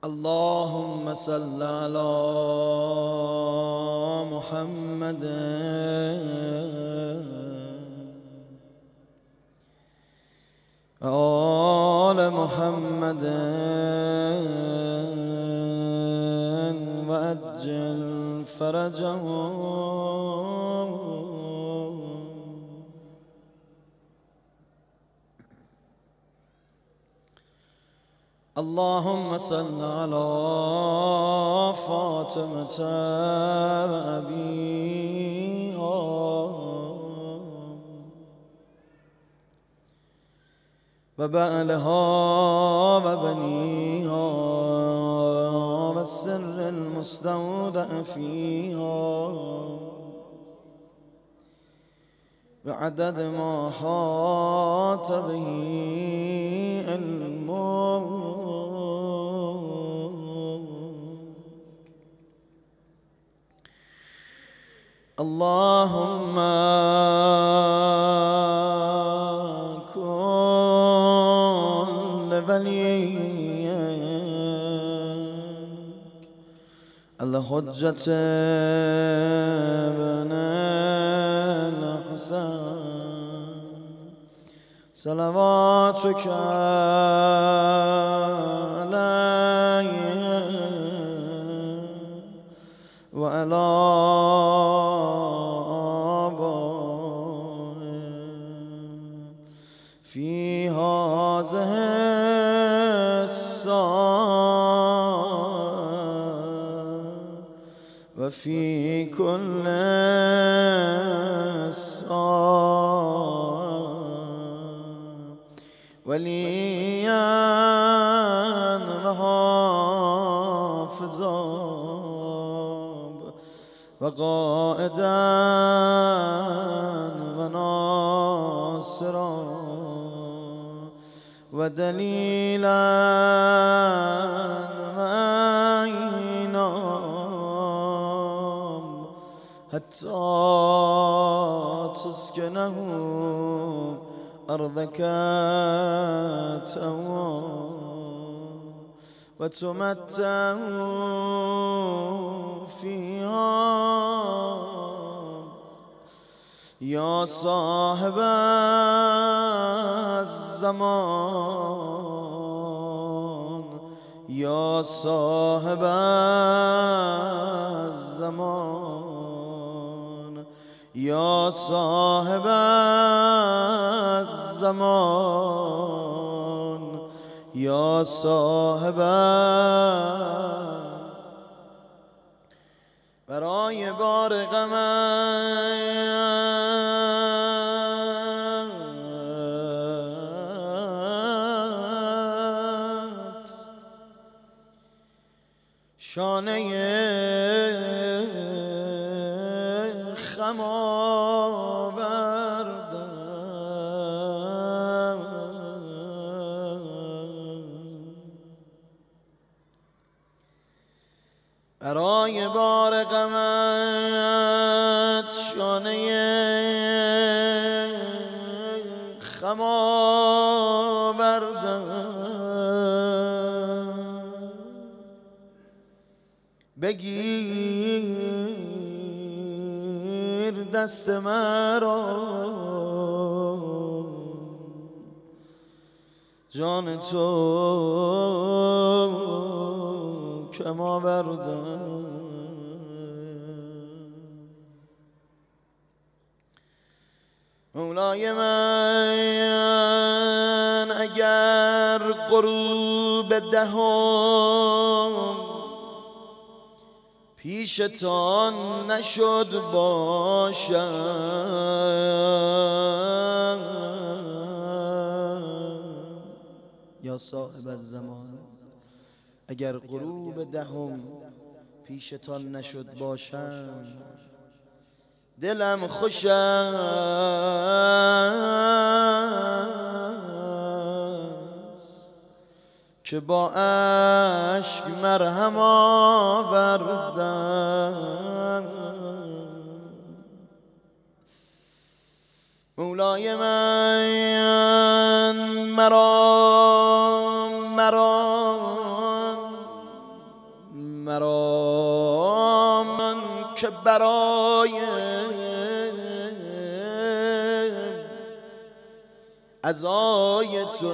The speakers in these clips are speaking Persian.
اللهم صل على محمد آل محمد وعجل فرجهم. اللهم صل على فاطمة وأبيها وبعلها وبنيها والسر المستودع فيها وعدد ما حاط به علمه. اللهم كن لوليك الحجة بن الحسن صلواتك عليه وعلى في هذه الساعة وفي كل ساعة وليا وحافظا وقائدا وناصرا ودليلا معينا حتى تسكنه أرضك توا وتمتع فيها يا صاحب الزمان يا صاحب الزمان يا صاحب الزمان يا صاحب برای بار غمت شانه خم آوردم برای بار غمت شانه خم آوردم بگیر دست مرا جان تو کم آوردم مولای من اگر غروب دهم پیشتان نشد باشم یا صاحب الزمان اگر غروب دهم پیشتان نشد باشم دلم خوش است که با اشک مرهم آوردم مولای من مرا مرا من که برای عزای تو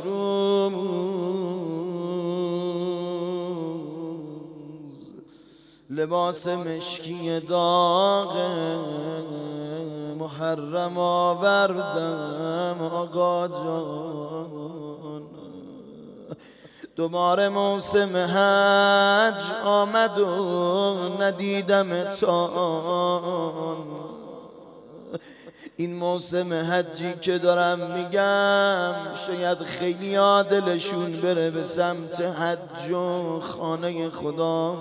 امروز لباس مشکی داغ محرم آوردم آقا جان. دوباره موسم حج آمد و ندیدم تان. این موسم حجی که دارم میگم شاید خیلی دلشون بره به سمت حج و خانه خدا.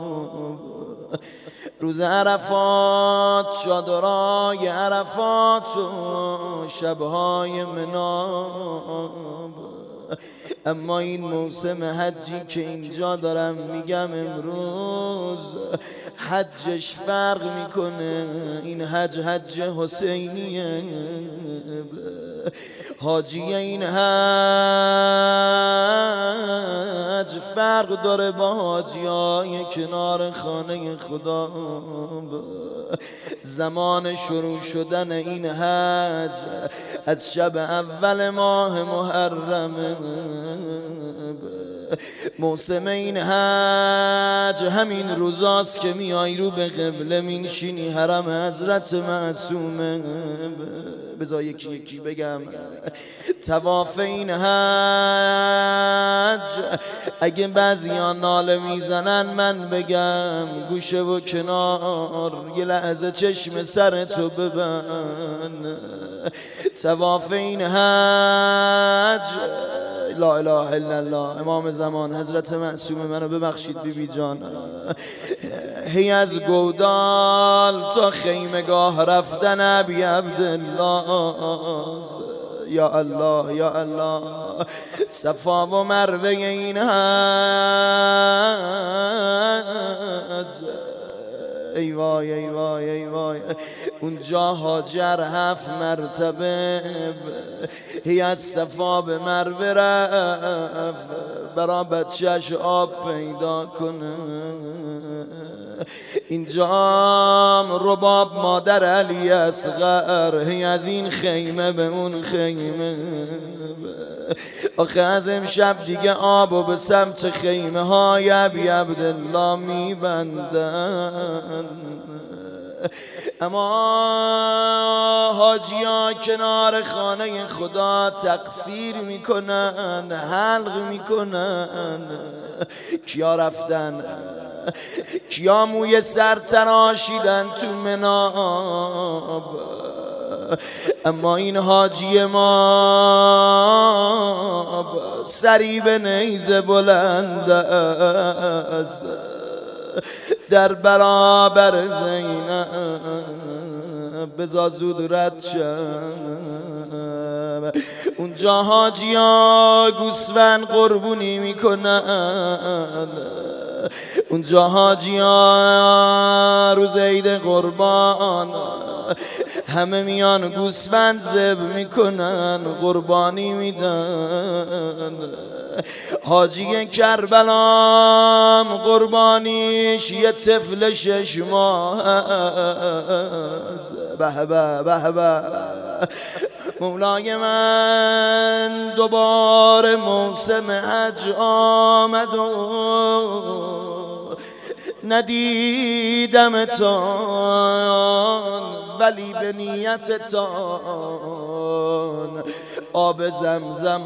روز عرفات، چادرای عرفات و شبهای مناب. اما این موسم حجی که اینجا دارم میگم امروز حجش فرق میکنه. این حج حسینیه. حاجی این حج فرق داره با حاجیای کنار خانه خدا. زمان شروع شدن این حج از شب اول ماه محرم. موسم این حج همین روزاست که میای رو به قبله مینشینی حرم حضرت معصومه. بذار یکی یکی بگم. طواف این حج اگه بعضیان ناله میزنن من بگم گوشه و کنار یه لحظه چشم سرتو ببند. طواف این حج لا اله الا الله. امام زمان حضرت معصومه منو ببخشید بیبی جان. هی از گودال تا خیمگاه رفتن ابی عبدالله. یا الله یا الله. صفا و مروه این حج ای وای ای وای ای وای. اونجا هاجر 7 مرتبه هی از صفا به مروه رفت برا بچهش آب پیدا کنه. اینجا رباب مادر علی اصغر هی از این خیمه به اون خیمه. آخه از امشب دیگه آبو به سمت خیمه های ابی عبدالله میبندن. اما حاجی‌ها کنار خانه خدا تقصیر میکنن، حلق میکنن. کیا رفتن؟ کیا موی سر تراشیدن تو مناب؟ اما این حاجی ما سری به نیزه بلند است در برابر زینب. بذار زود رد شم. اونجا حاجی ها گوسفند قربونی میکنن. اونجا حاجی ها روز عید قربان همه میان گوسفند ذبح میکنن، قربانی میدن. حاجی کربلام قربانیش یه طفل 6 ماه است. به به به به. مولای من دوباره موسم حج آمد و ندیدم تان ولی به نیت تان آب زمزم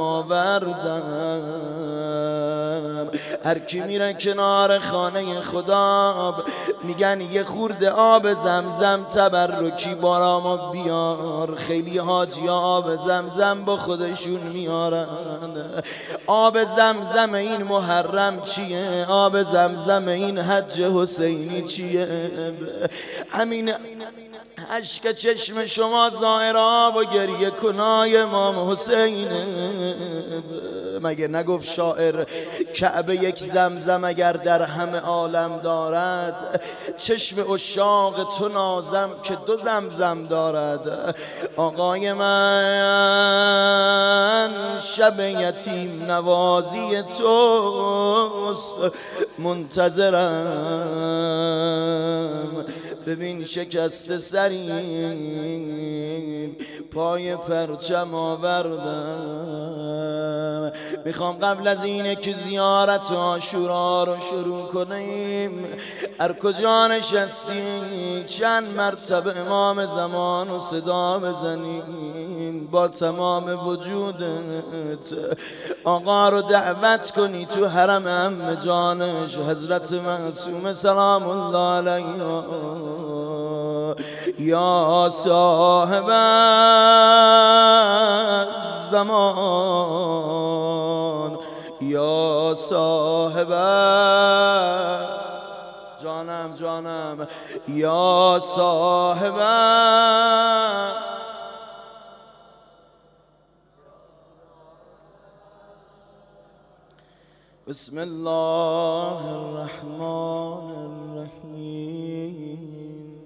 آوردم. هر کی میره کنار خانه خدا میگن یه خورده آب زمزم تبرکی بارامو بیار. خیلی حاجی آب زمزم با خودشون میارن. آب زمزم این محرم چیه؟ آب زمزم این حج حسینی چیه؟ همین اشک چشم شما زائرا و گریه کنای امام حسین. مگه نگفت شاعر کعبه یک زمزم اگر در همه عالم دارد، چشم عشاق تو نازم که دو زمزم دارد. آقای من شب یتیم نوازی توست، منتظرم. ببین شکست سریم پای پرچم آوردم. میخوام قبل از اینه که زیارت عاشورا رو شروع کنیم، هر کجا نشستی چند مرتبه امام زمان و صدا بزنیم، با تمام وجودت آقا رو دعوت کنی تو حرم عم جانش حضرت معصوم سلام الله علیه. یا صاحب الزمان، یا صاحب جانم یا صاحب بسم الله الرحمن الرحیم.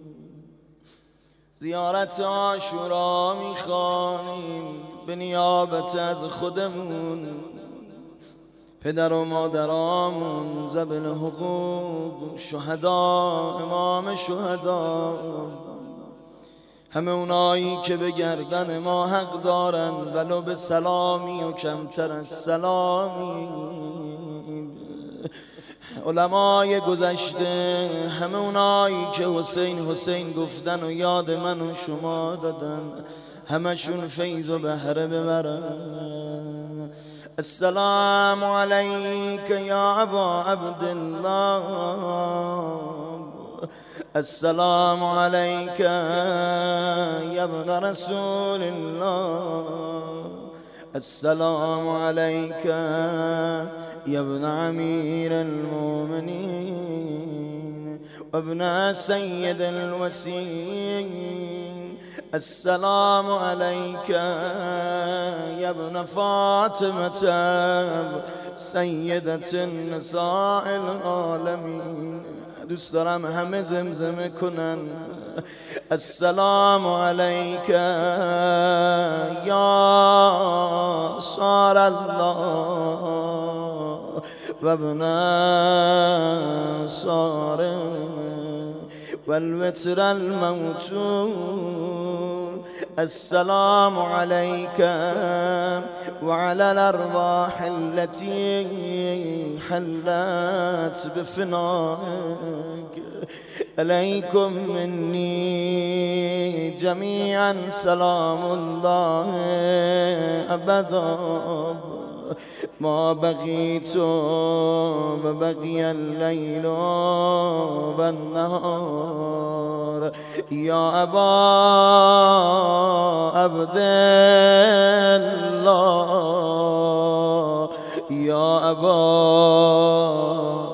زیارت عاشورا میخوانیم به نیابت از خودمون، پدر و مادرامون، ذوی الحقوق، شهدا، امام شهدا، همه اونایی که به گردن ما حق دارن ولو به سلامی و کمتر از سلامی. علمای گذشته، همه اونایی که حسین گفتن و یاد من و شما دادن، همشون فیض و بهره ببرن. السلام علیک یا ابا عبدالله، السلام علیک یا ابن رسول الله، السلام علیک یا ابن امیر المؤمنین و ابن سید الوسیین، السلام علیک یا ابن فاطمة سیدة النساء العالمین. دوست دارم همه زمزمه کنن السلام علیک یا صار الله و ابن صار والوتر الموتون، السلام عليك وعلى الأرواح التي حلت بفنائك، عليكم مني جميعا سلام الله أبدا ما بقيت وبقي الليل والنهار. يا أبا عبد الله، يا أبا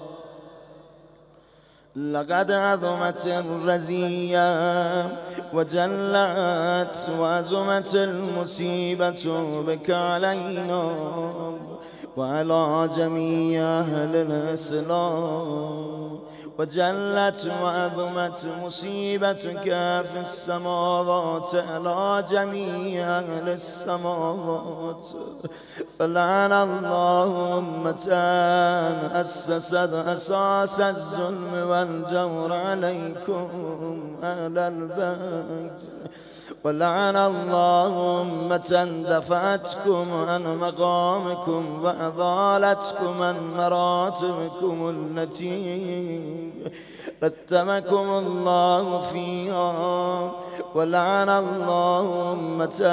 لقد عظمت الرزية وجلت وعظمت المصيبة بك علينا وعلى جميع أهل الإسلام، وجلت وعظمت مصيبتك في السماوات على جميع أهل السماوات. فلعن الله أمة أسست أساس الظلم والجور عليكم أهل البيت، ولعن الله أمة دفعتكم عن مقامكم وأضالتكم عن مراتبكم التي رتبكم الله فيها، ولعن الله أمة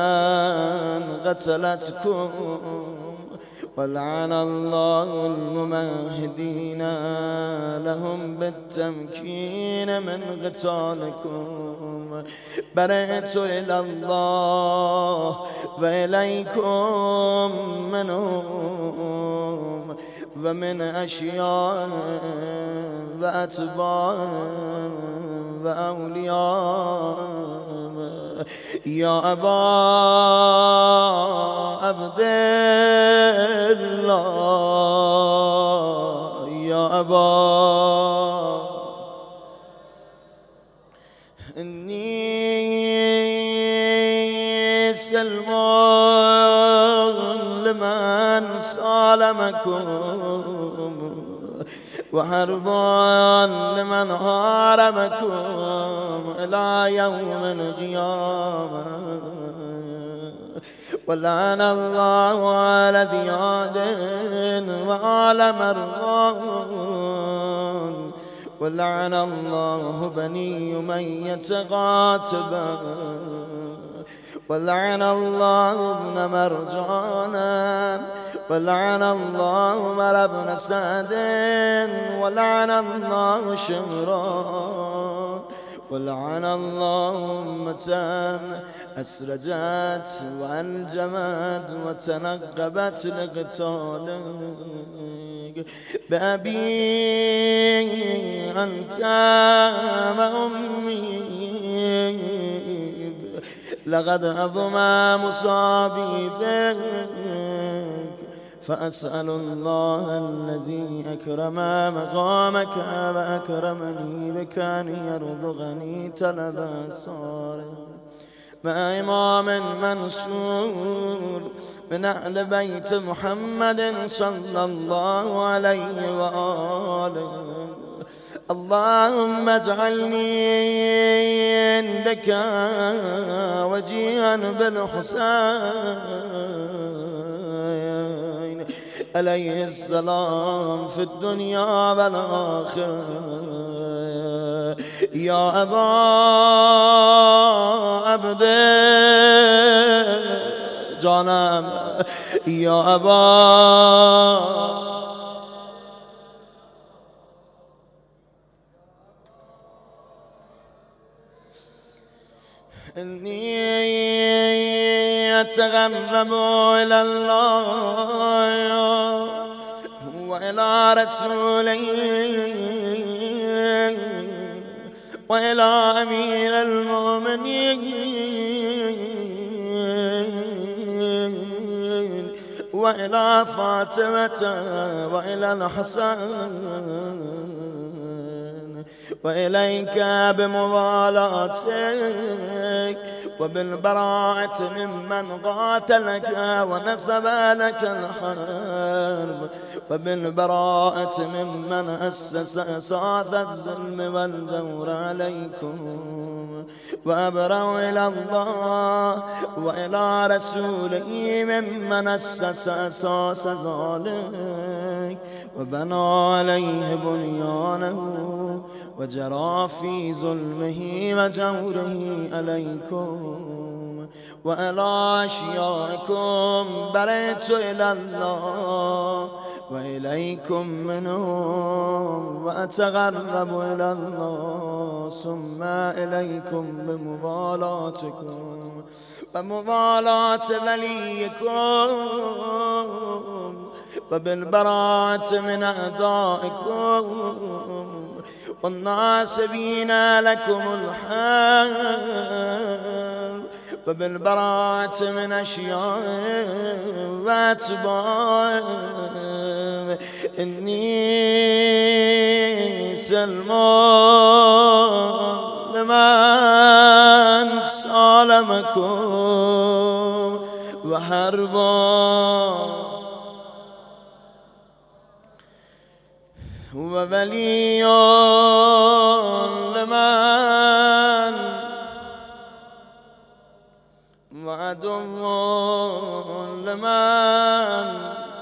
قتلتكم، ولعن الله الممهدين لهم بالتمكين من قتالكم. برئت إلى الله وإليكم منهم ومن أشياء وأتباع وأولياء. يا أبا عبد الله يا أبا إني سلمان لمن سالمكم وحربان لمن هاربكم إلى يوم القيامة ولعن الله على ذياد وعلى مروان ولعن الله بني أمية قاتبا ولعن الله ابن مرجانا ولعن الله مر بن سعد ولعن الله شمرا ولعن الله أمة أسرجت وأنجمت وتنقبت لقتالك بأبي أنت وأمي لقد عظم مصابي بك فأسأل الله الذي أكرم مقامك وأكرمني بك أن يرزقني طلب صالح مع إمام منصور من أهل بيت محمد صلى الله عليه وآله اللهم اجعلني عندك وجيها بالحسين عليه السلام في الدنيا والآخرة يا أبا عبد جانم يا أبا إني أتغرب إلى الله وإلى رسوله وإلى أمير المؤمنين وإلى فاطمة وإلى الحسن وإليك بموالاتك وبالبراءة ممن قاتلك ونثب لك الحرب وبالبراءة ممن أسس أساس الظلم والجور عليكم وأبرأ إلى الله وإلى رسوله ممن أسس أساس ذلك وبنى عليه بنيانه وجرى في ظلمه وجوره عليكم وإلى أشيائكم برئت إلى الله وإليكم منهم وأتغرب إلى الله ثم إليكم بموالاتكم وموالاة وليكم وبالبراءة من أعدائكم والناصبين لكم الحرب وبالبراءة من أشيائهم وأتباعهم إني سلمان لمن سالمكم وحربا وولي لمن وعدو لمن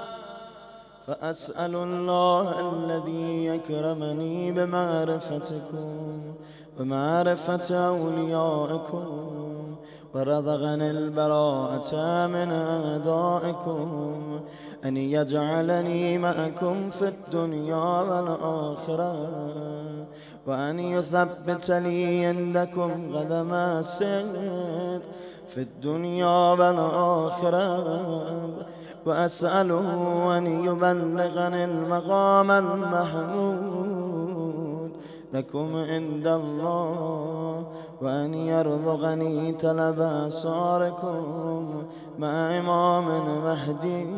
فأسأل الله الذي يكرمني بمعرفتكم ومعرفة أوليائكم ورزقني البراءة من أعدائكم أن يجعلني معكم في الدنيا والآخرة وأن يثبت لي عندكم قدم صدق في الدنيا والآخرة وأسأله أن يبلغني المقام المحمود لكم عند الله وأن يرزقني طلب أسراركم مع امام مهدی.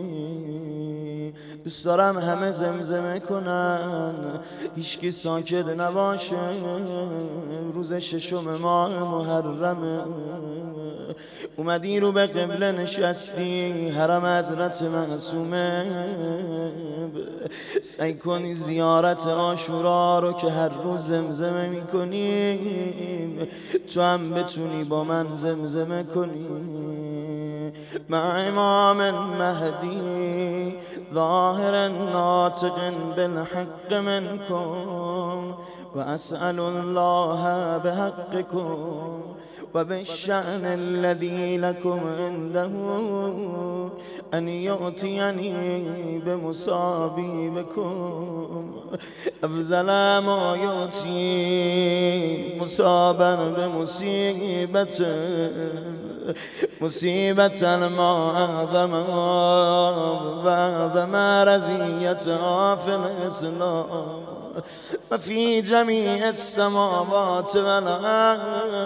دوست دارم همه زمزمه کنن، هیچکی ساکت نباشه. روز ششم ماه محرمه، اومدی رو به قبله نشستی، حرم حضرت معصومه. سعی کنی زیارت عاشورا رو که هر روز زمزمه میکنیم تو هم بتونی با من زمزمه کنی. مع امام مهدی ظاهر ناطق بالحق منكم وأسأل الله بحقكم وبالشأن الذي لكم عنده أن يؤتيني بمصابيبكم أفضل ما يؤتي مصابا بمصيبته مصيبة ما أعظمها وأعظم رزيتها في الإسلام وفي جميع السماوات والأرض.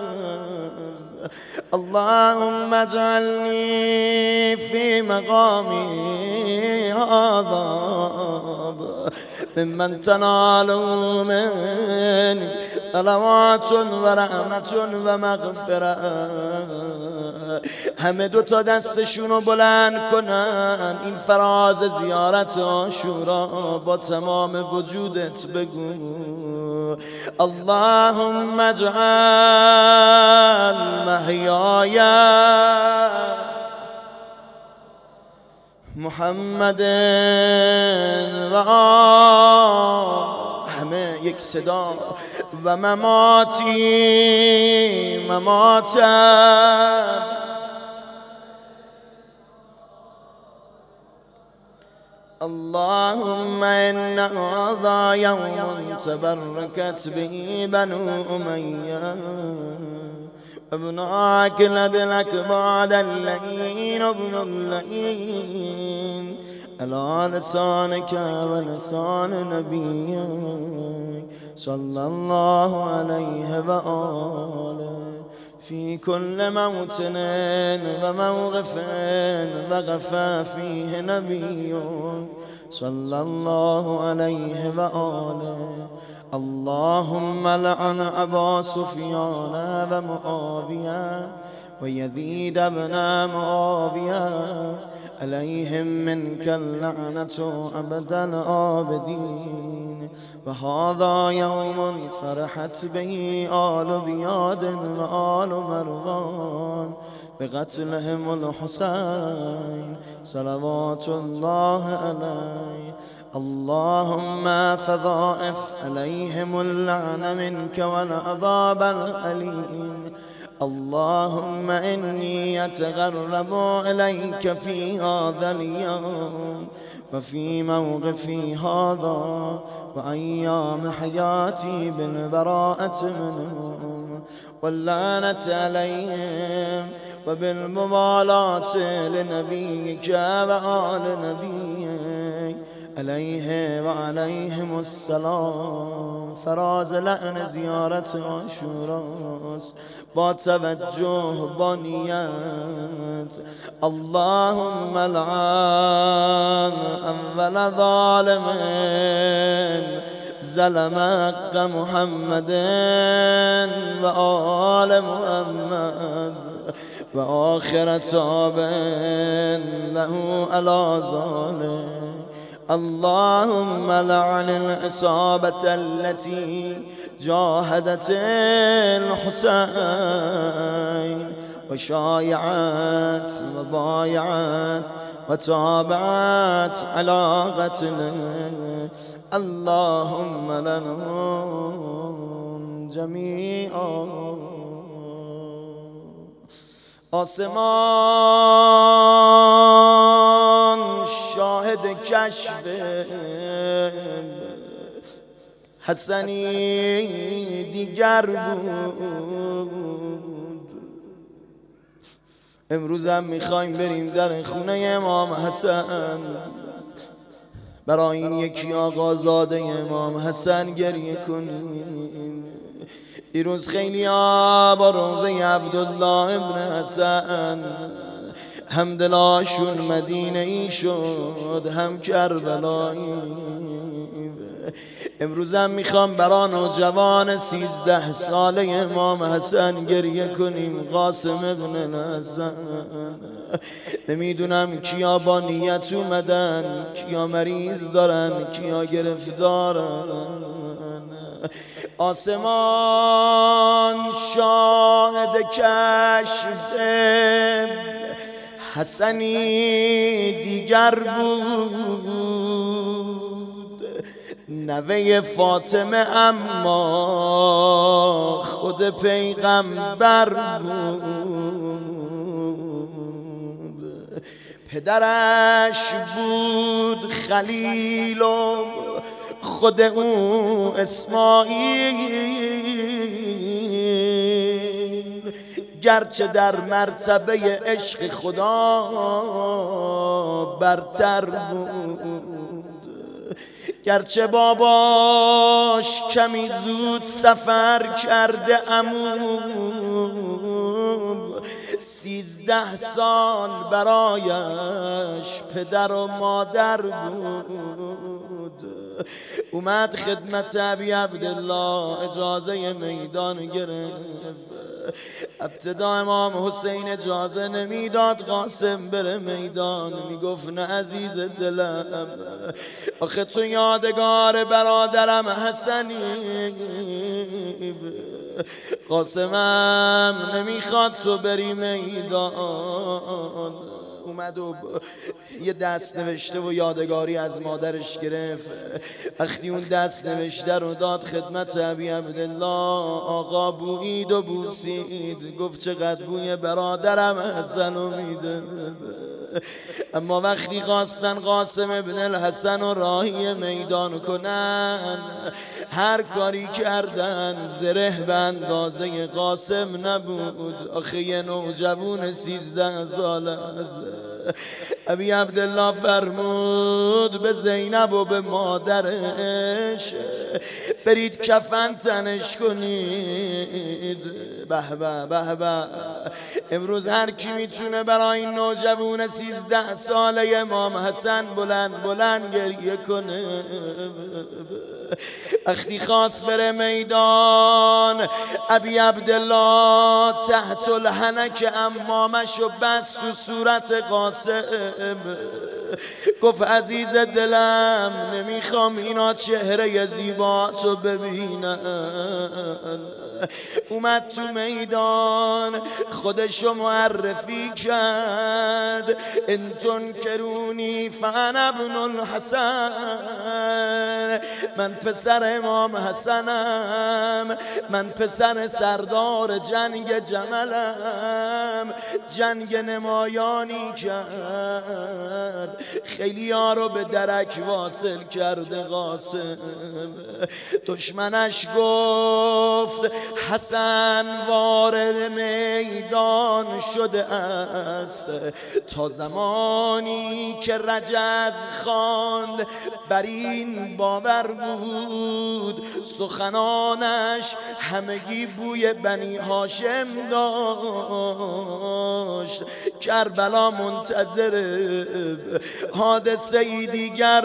اللهم اجعلني في مقامي هذا ممن تنال مني صلوات ورحمة ومغفرة. همه دو تا دستشونو بلند کنن، این فراز زیارت عاشورا با تمام وجودت بگو اللهم اجعل محیای محمد و همه یک صدا و مماتی مماتا اللهم إن هذا يوم تبركت به بنو أمية ابن عاكلد لك بعد اللئين ابن اللئين على لسانك ولسان نبيك صلى الله عليه وآله في كل موطن وموقف وقفا فيه نبيك صلى الله عليه وآله. اللهم لعن أبا سفيان ومعاوية ويزيد بن معاوية عليهم منك اللعنة أبد الآبدين. وهذا يوم فرحت به آل زياد وآل مروان بقتلهم الحسين صلوات الله عليه. اللهم فضائف عليهم اللعن منك والعذاب الأليم. اللهم إني أتقرب إليك في هذا اليوم وفي موقفي هذا وأيام حياتي بالبراءة منهم واللعنة عليهم وبالموالاة لنبيك وآل نبيك عليه وعليهم السلام. فراز لعن زیارت عاشوراست با توجه با نیت. اللهم لعن اول ظالم ظلم حق محمد و آل محمد و آخر تابع له على ذلك. اللهم لعن العصابة التي جاهدت الحسين وشايعت وبايعت وتابعت على قتله. اللهم لنهم جميعا. آسمان شاهد کشف حسنی دیگر بود. امروز هم میخوایم بریم در خونه امام حسن، برای این یکی آقازاده امام حسن گریه کنیم. دیروز خیلی با روزه عبدالله ابن حسن هم دلاشون مدینه ای شد هم کربلایی. امروزم میخوام برا نوجوان 13 ساله امام حسن گریه کنیم. قاسم ابن الحسن. نمیدونم کیا با نیت اومدن، کیا مریض دارن، کیا گرفتارن. آسمان شاهد کشف حسنی دیگر بود، نوه فاطمه اما خود پیغمبر بود. پدرش بود خلیل و خود او اسماعیل، گرچه در مرتبه عشق خدا برتر بود. گرچه باباش کمی زود سفر کرده عمو 13 سال برایش پدر و مادر بود. اومد خدمت ابی عبدالله، اجازه میدان گرفت. ابتدا امام حسین اجازه نمیداد قاسم بره میدان، میگفت نه عزیز دلم، آخه تو یادگار برادرم حسنی. قاسمم نمیخواد تو بری میدان. اومد و یه دست نوشته و یادگاری از مادرش گرفت. وقتی اون دست نوشته رو داد خدمت ابی عبدالله، آقا بویید و بوسید، گفت چقدر بوی برادرم حسن رو میده. اما وقتی خواستن قاسم ابن الحسن رو راهی میدان کنن، هر کاری کردن زره به اندازه قاسم نبود. آخه یه نوجوان 13 ساله است. ابی عبدالله فرمود به زینب و به مادرش برید کفن تنش کنید. به به به به. امروز هر کی میتونه برای این نوجوان 13 ساله امام حسن بلند بلند گریه کنه. وقتی خواست بره میدان، ابی عبدالله تحت الحنک امامشو بست تو صورت قاسم، گفت عزیز دلم نمیخوام اینا چهره زیبا تو ببینن. اومد تو میدان خودشو معرفی کرد، انتون کرونی فانا ابن الحسن، من پسر امام حسنم، من پسر سردار جنگ جملم. جنگ نمایانی کرد، خیلی ها رو به درک واصل کرده قاسم. دشمنش گفت حسن وارد میدان شده است، تا زمانی که رجز خواند بر این باور بود، سخنانش همگی بوی بنی هاشم داشت. کربلا منتظر حادثه ای دیگر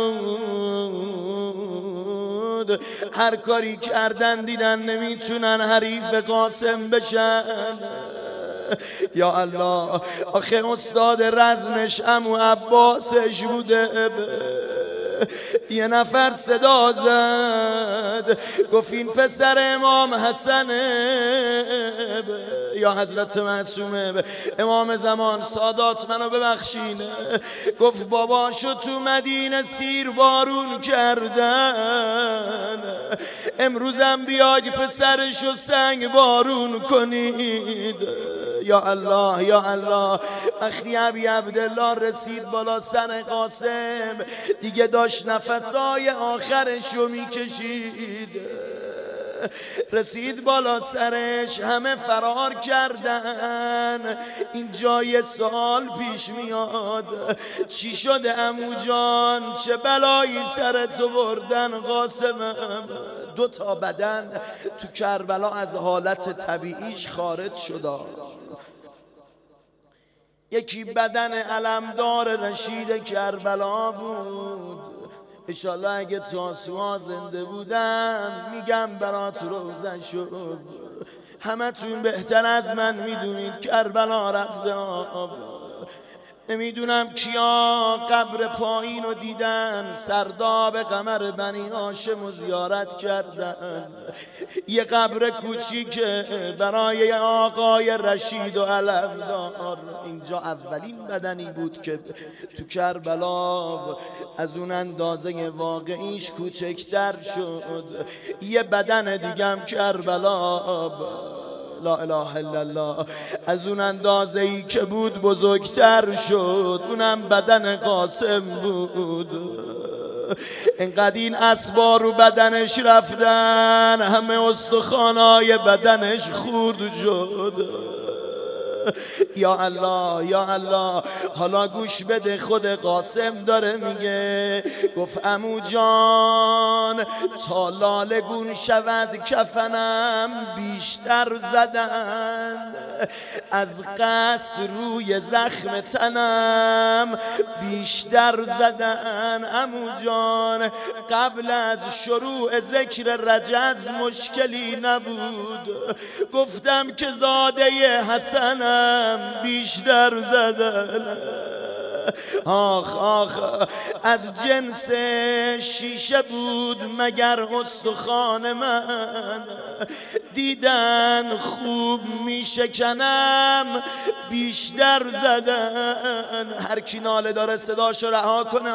بود. هر کاری کردن دیدن نمیتونن حریف قاسم بشن. یا الله، آخه استاد رزمش عمو عباسش بوده. یه نفر صدا زد گفت این پسر امام حسنه. یا حضرت معصومه امام زمان سادات منو ببخشین. گفت باباشو تو مدینه سیر بارون کردن، امروزم بیاید پسرشو سنگ بارون کنید. یا الله یا الله. وقتی ابی عبدالله رسید بالا سر قاسم، دیگه داشت نفسای آخرشو میکشید. رسید بالا سرش، همه فرار کردن. این جای سوال پیش میاد، چی شده عمو جان؟ چه بلایی سرتو بردن قاسمم؟ 2 تا بدن تو کربلا از حالت طبیعیش خارج شد. یکی بدن علمدار رشید کربلا بود. انشالله اگه تاسوعا زنده بودم میگم برات روزن شد. همه تون بهتر از من میدونید کربلا رفته آب. نمیدونم کیا قبر پایین رو دیدن، سرداب قمر بنی هاشم رو زیارت کردن. یه قبر کوچیکه برای آقای رشید و علمدار. اینجا اولین بدنی بود که تو کربلا از اون اندازه واقعیش کوچکتر شد. یه بدن دیگم کربلا، لا اله الا الله، از اون اندازه ای که بود بزرگتر شد. اونم بدن قاسم بود. انقدر این اسبا رو بدنش رفتن همه استخوانای بدنش خورد شد. یا الله یا الله. حالا گوش بده، خود قاسم داره میگه، گفت عمو جان تا لاله گون شود کفنم بیشتر زدن، از قصد روی زخم تنم بیشتر زدن. عمو جان قبل از شروع ذکر رجز مشکلی نبود، گفتم که زاده حسنم بیشتر زدن. آخ آخ از جنس شیشه بود مگر استخوان من، دیدن خوب میشکنم بیشتر زدن. هر کی ناله داره صداشو رها کنه.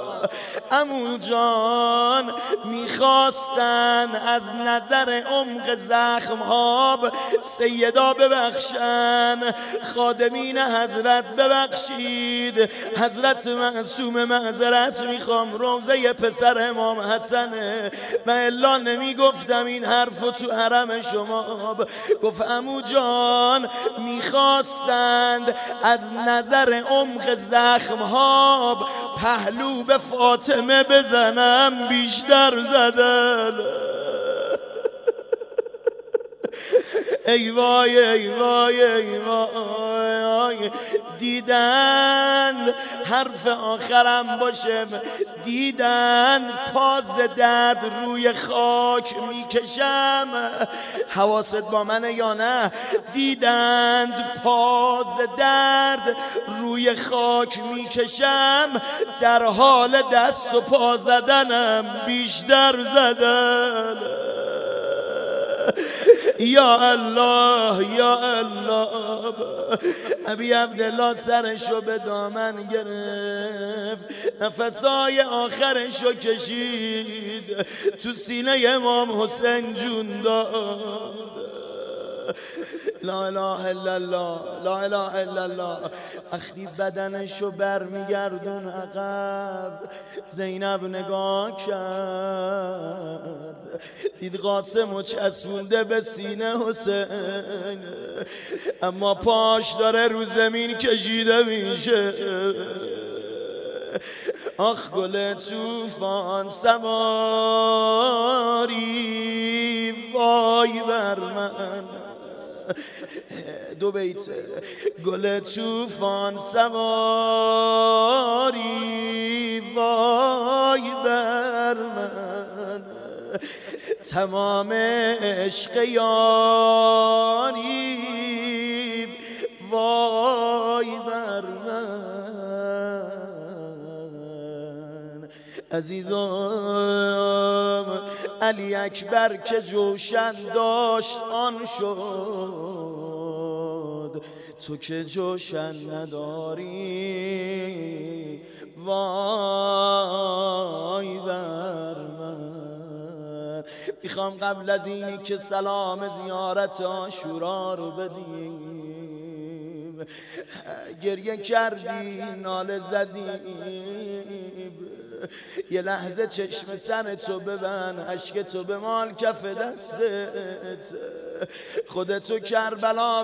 عمو جان میخواستن از نظر عمق زخم آب سیدا ببخشن. خادمین حضرت ببخشید، حضرت معصوم معذرت میخوام، روزه پسر امام حسنه و الا نمیگفتم این حرفو تو حرم شما. گفت عمو جان میخواستند از نظر عمق زخم ها پهلو به فاطمه بزنم بیشتر زدن. ای وای ای وای ای وای. دیدن حرف آخرم باشه، دیدن پاز درد روی خاک میکشم. حواست با منه یا نه؟ دیدند پاز درد روی خاک میکشم، در حال دست و پا زدنم بیشتر زدن. یا الله یا الله. ابی عبدالله سرشو به دامن گرفت، نفسای آخرشو کشید، تو سینه امام حسین جون داد. لا اله الا الله لا اله الا الله. وقتی بدنشو برمیگردون عقب، زینب نگاه کرد، دید قاسمو چسبونده به سینه حسین، اما پاش داره رو زمین کشیده میشه. آخ گل طوفان سواری وای بر من. دو بیت. گل طوفان سواری وای بر من، تمام عشق یاری وای بر من. عزیزم علی اکبر که جوشن داشت آن شد، تو که جوشن نداری وای بر من. میخوام قبل از اینی که سلام زیارت عاشورا رو بدیم، گریه کردی ناله زدیم، یه لحظه چشم سر تو ببن، اشک تو بمال کف دستت، خودتو کربلا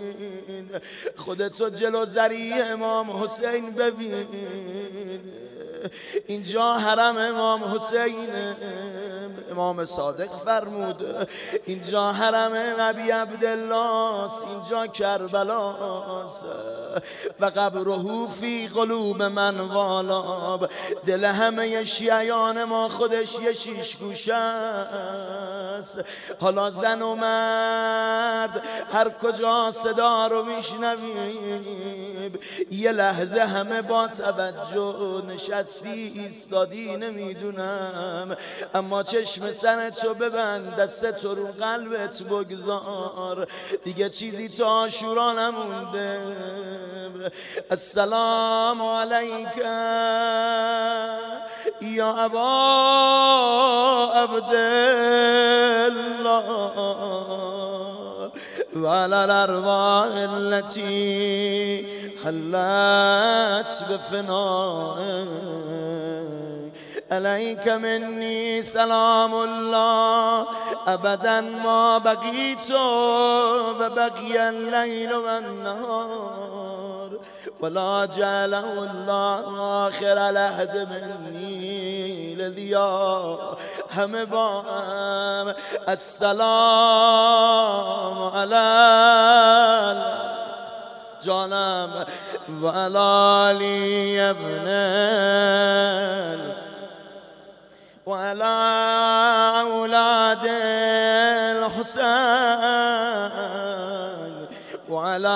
ببین، خودتو جلو ذریع امام حسین ببین. اینجا حرم امام حسین، امام صادق فرمود اینجا حرم ابی عبدالله، اینجا کربلاست. و قبره فی قلوب من والاب، دل همه شیعیان ما خودش یه شیش گوشه است. حالا زن و مرد هر کجا صدا رو میشنویم یه لحظه همه با توجه نشستی ایستادی نمیدونم، اما چشم سرتو ببند، دستتو رو قلبت بگذار، دیگه چیزی تا عاشورا نمونده. السلام علیک یا ابا عبدالله و علی الارواح التي حلت بفنائك، عليك مني سلام الله ابدا ما بقيت وبقي الليل والنهار، ولا جعله الله آخر العهد مني لذيا. همه با هم السلام علی جانم و علی ابن و علی اولاد الحسین و علی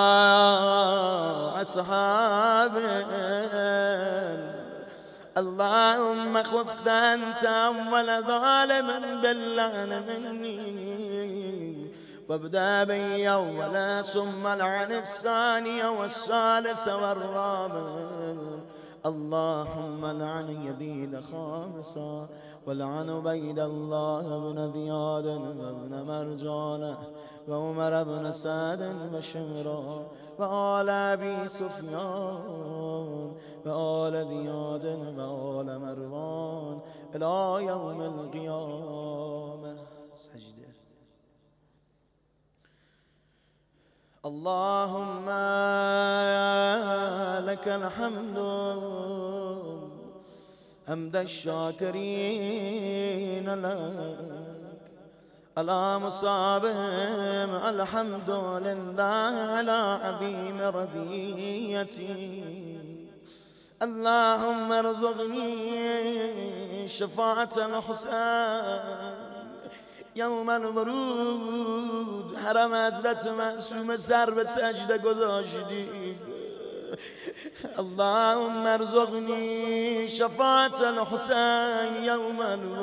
اصحابه. اللهم خذ أنت أول ظالم باللعن مني، وابدأ بي أولا ثم العن الثاني والثالث والرابع. اللهم لعن يزيد خامسا، ولعن عبيد الله بن زياد وابن مرجان وعمر بن سعد وشمرا وآل أبي سفيان وآل زياد وآل مروان إلى يوم القيامة. سجده. اللهم لك الحمد حمد الشاكرين لك على مصابهم، الحمد لله على عظيم رضيتي. اللهم ارزقني شفاعة الحسين يوم الورود. حرم حضرت معصوم سر به سجده گذاشتی. اللهم ارزقني شفاعة الحسين يوم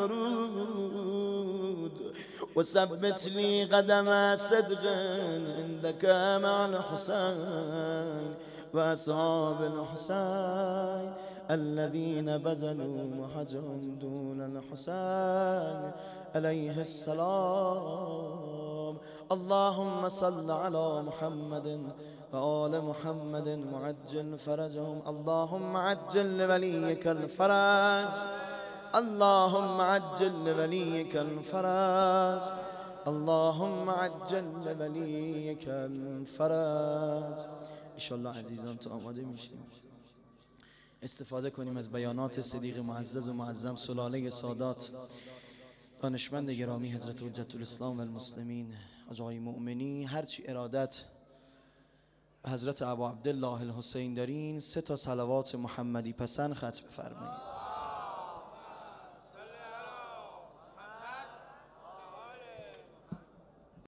الورود، وثبت لي قدم صدق عندك مع الحسين وأصحاب الحسين الذين بذلوا محجهم دون الحسين عليه السلام. اللهم صل على محمد وآل محمد وعجل فرجهم. اللهم عجل لوليك الفرج، اللهم عجل لوليك الفرج، اللهم عجل لوليك الفرج. انشالله عزیزان تا آماده میشیم استفاده کنیم از بیانات صدیق معزز و معظم سلاله سادات دانشمند گرامی حضرت حجت الاسلام و المسلمین آقای مؤمنی. هرچی ارادت حضرت ابا عبدالله الحسین دارین 3 صلوات محمدی پسند ختم بفرمایید.